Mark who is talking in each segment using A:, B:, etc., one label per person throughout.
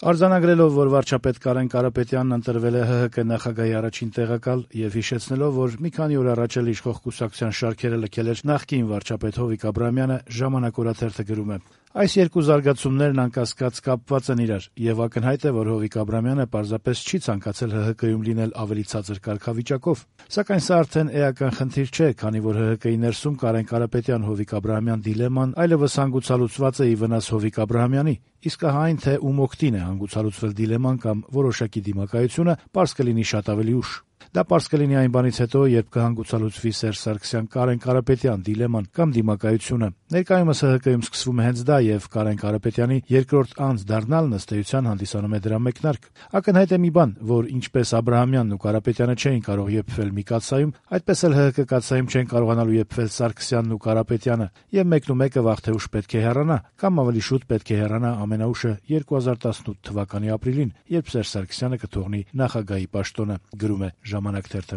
A: Արձանագրելով, որ վարչապետ Կարեն Կարապետյանն ընտրվել է ՀՀԿ նախագահի առաջին տեղակալ եւ հիշեցնելով, որ մի քանի օր առաջ էլ իշխող կուսակցության շարքերը լքել էր նախկին վարչապետ Հովիկ Աբրահամյանը, «Ժամանակ» օրաթերթը գրում է. Այս երկու զարգացումներն անկասկած կապված են իրար, եւ ակնհայտ է, որ Հովիկ Աբրահամյանը պարզապես չի ցանկացել ՀՀԿ-ում լինել ավելի ցածր կարգավիճակով։ Սակայն սա արդեն էական խնդիր չէ, քանի որ ՀՀԿ-ի ներսում Կարեն Կարապետյան-Հովիկ Աբրահամյան դիլեման այլևս հանգուցալուծված է ի վնաս Հովիկ Աբրահամյանի, իսկ ահա այն, թե ում օգտին է հանգուցալուծվել դիլեման կամ որոշակի դիմակայությունը, պարզ կլինի շատ ավելի ուշ։ Դա պարզ կլինի այն բանից հետո, երբ կհանգուցալուծվի Սերժ Սարգսյան-Կարեն Կարապետյան դիլեման կամ դիմակայությունը։ Ներկայումս ՀՀԿ-ում սկսվում է հենց դա, եւ Կարեն Կարապետյանի երկրորդ անձ դառնալն ըստ էության հանդիսանում է դրա մեկնարկ։ Ակնհայտ է մի բան, որ ինչպես Աբրահամյանն ու Կարապետյանը չէին կարող եփվել մի կաթսայում, այդպես էլ ՀՀԿ կաթսայում չեն կարողանալու եփվել Սարգսյանն ու Կարապետյանը, եւ մեկն ու մեկը վաղ թե ուշ պետք է հեռանա, կամ ավելի շուտ պետք է հեռանա ամենաուշը 2018 թվականի ապրիլին, երբ Սերժ Սարգսյանը կթողնի նախագահի պաշտոնը, գրում է «Ժամանակ» թերթը։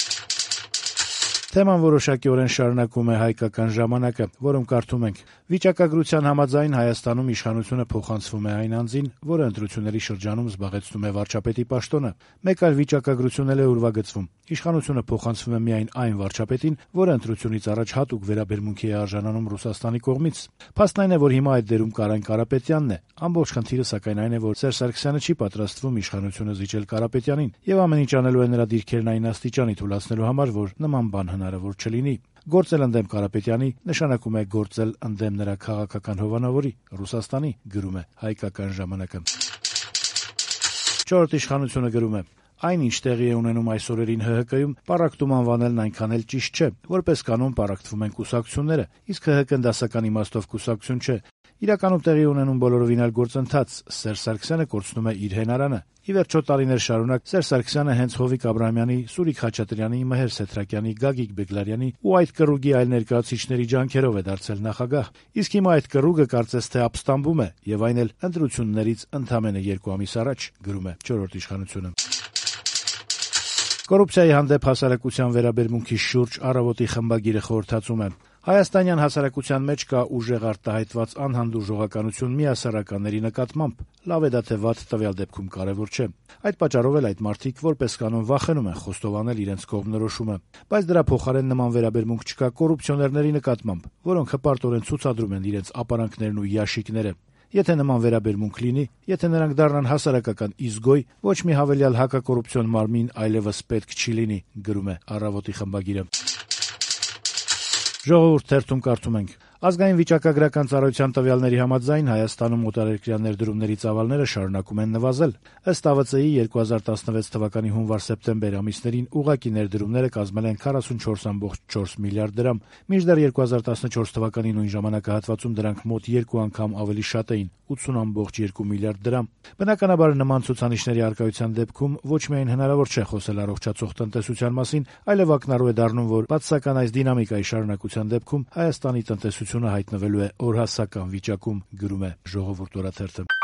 A: Թեման որոշակիորեն շարունակում է «Հայկական ժամանակը», որում կարդում ենք. «Վիճակագրության համաձայն Հայաստանում իշխանությունը փոխանցվում է այն անձին, որը ընտրությունների շրջանում զբաղեցնում է վարչապետի պաշտոնը։ Մեկ այլ վիճակագրություն էլ է ուրվագծվում. իշխանությունը փոխանցվում է միայն այն վարչապետին, որը ընտրությունից առաջ հատուկ վերաբերմունքի է արժանանում Ռուսաստանի կողմից։ Փաստն այն է, որ հիմա այդ դերում Կարեն Կարապետյանն է։ Ամբողջ խնդիրը սակայն այն է, որ Սերժ Սարգսյանը չի պատրաստվում իշխանությունը զիջել Կարապետյանին, եւ ամեն ինչ անելու է նրա դիրքերն այն աստիճանի թուլացնելու համար, որ նման բան հնարավոր չլինի։ Գործել ընդդեմ Կարապետյանի նշանակում է գործել ընդդեմ նրա քաղաքական հովանավորի՝ Ռուսաստանի», գրում է «Հայկական ժամանակը»։ Չորրորդ իշխանությունը գրում է. «Այն, ինչ տեղի է ունենում այս օրերին ՀՀԿ-ում, պառակտում անվանելն այնքան էլ ճիշտ չէ։ Որպես կանոն պառակտվում են կուսակցությունները, իսկ ՀՀԿ-ն դասական իմաստով կուսակցություն չէ։ Իրականում տեղի ունենում բոլորովին այլ գործընթաց։ Սերժ Սարգսյանը կորցնում է իր հենարանը։ Ի վերջո տարիներ շարունակ Սերժ Սարգսյանը հենց Հովիկ Աբրահամյանի, Սուրիկ Խաչատրյանի, Մհեր Սեթրակյանի, Գագիկ Բեգլարյանի ու այդ կռուգի այլ ներկայացուցիչների ջանքերով է դարձել նախագահ։ Իսկ հիմա այդ կռուգը կարծես թե ապստամբում է, եւ այն էլ ընտրություններից ընդամենը 2 ամիս առաջ», գրում է «Չորրորդ իշխանությունը»։ Կոռուպցիայի հանդեպ հասարակության վերաբերմունքի շուրջ «Առավոտ»-ի խմբագիրը խորհրդածում է. «Հայաստանյան հասարակության մեջ կա ուժեղ արտահայտված անհանդուրժողականություն միասեռականների նկատմամբ։ Լավ է դա թե վատ, տվյալ դեպքում կարևոր չէ։ Այդ պատճառով էլ այդ մարդիկ որպես կանոն վախենում են խոստովանել իրենց կողմնորոշումը։ Բայց դրա փոխարեն նման վերաբերմունք չկա կոռուպցիոներների նկատմամբ, որոնք հպարտորեն ցուցադրում են իրենց ապարանքներն ու յաշիկները։ Եթե նման վերաբերմունք լինի, եթե նրանք դառնան հասարակական իզգոյ, ոչ մի հավելյալ հակակոռուպցիոն մարմին այլևս պետք չի լինի», գրում է «Առավոտ»-ի խմբագիրը։ «Ժողովուրդ» թերթում կարդում ենք. «Ազգային վիճակագրական ծառայության տվյալների համաձայն Հայաստանում օտարերկրյա ներդրումների ծավալները շարունակում են նվազել։ Ըստ ԱՎԾ-ի 2016 թվականի հունվար-սեպտեմբեր ամիսներին ուղղակի ներդրումները կազմել են 44.4 միլիարդ դրամ, մինչդեռ 2014 թվականի նույն ժամանակահատվածում դրանք մոտ 2 անգամ ավելի շատ էին՝ 80.2 միլիարդ դրամ։ Բնականաբար նման ցուցանիշների առկայության դեպքում ոչ միայն հնարավոր չէ խոսել առողջացող տնտեսության մասին, այլև ակնառու է դառնում, որ բացասական այս դինամիկայի շարունակության դեպքում Հայաստանի տնտեսությունը հայտնվելու է օրհասական վիճակում», գրում է «Ժողովուրդ» օրաթերթը։